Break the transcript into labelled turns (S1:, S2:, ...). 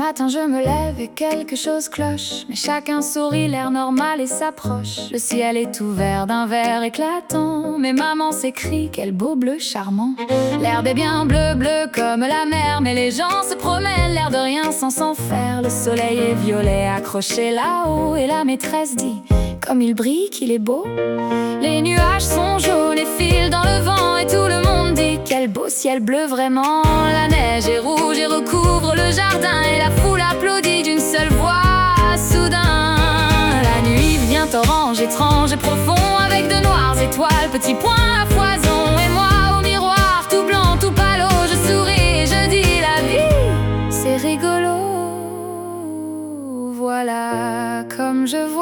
S1: matin je me lève et quelque chose cloche. Mais chacun sourit, l'air normal et s'approche. Le ciel est ouvert d'un vert éclatant. Mais maman s'écrie, quel beau bleu charmant. L'herbe est bien bleu, bleu comme la mer. Mais les gens se promènent, l'air de rien sans s'en faire. Le soleil est violet accroché là-haut. Et la maîtresse dit, comme il brille qu'il est beau. Les nuages sont jaunes et filent dans le vent. Et tout le monde dit, quel beau ciel bleu vraiment. La neige est rouge et recouvre le jardin. Et la foule applaudit d'une seule voix. Soudain, la nuit vient orange, étrange et profond. Avec de noires étoiles, petits points à foison. Et moi au miroir, tout blanc, tout pâle, je souris et je dis, la vie, c'est rigolo. Voilà comme je vois